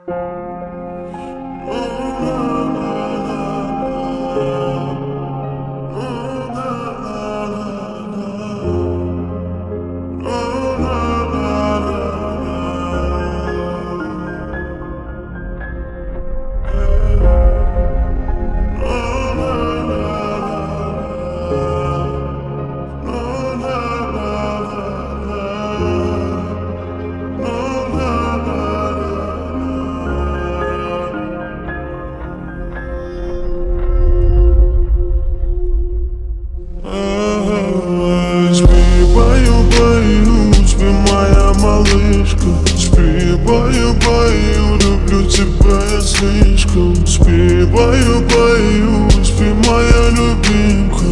Спи, моя малышка, спи, баю, баю, люблю тебя я слишком. Спи, баю, баю, спи, моя любимка.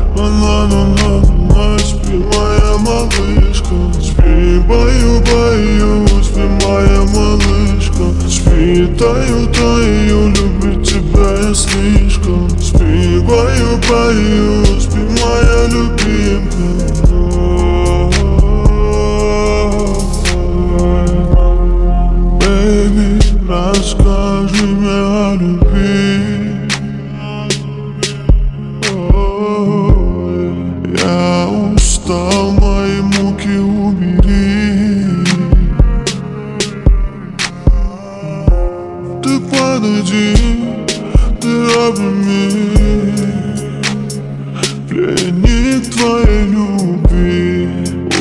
Спи, моя малышка, спи, баю, баю, спи, моя малышка. Спи, таю, таю, люблю тебя я слишком. Спи, баю, баю, спи, моя любимка. Расскажи мне о любви. Я устал, мои муки убери. Ты подойди, ты обними. Пленник твоей любви.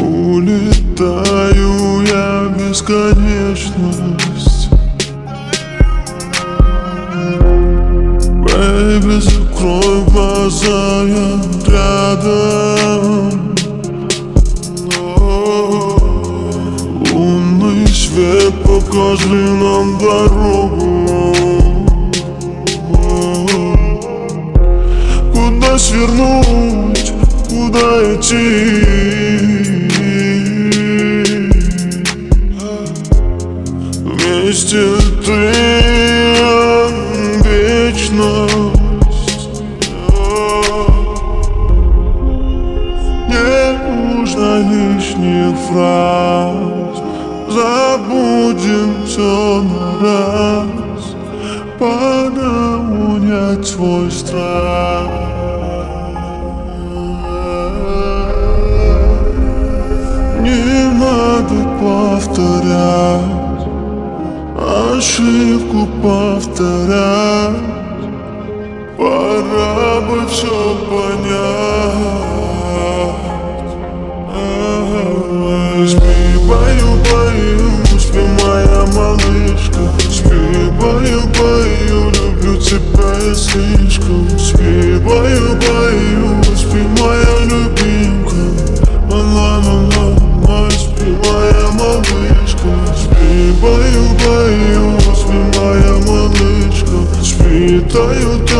Улетаю я в бесконечность. Бэйби, закрой глаза, я рядом. Лунный свет, покажи нам дорогу. Куда свернуть, куда идти? Вместе ты вечность. Не нужно лишних фраз. Забудем все на раз. Пора унять свой страх. Не надо повторять, ошибку повторять. Пора бы все понять. Спи, баю, баю, спи, моя малышка. Спи, баю, баю, люблю тебя я слишком. Спи, баю, баю, спи, моя любимка. Спи, моя малышка. Спи, баю, баю, спи, моя малышка. Спи, таю, таю.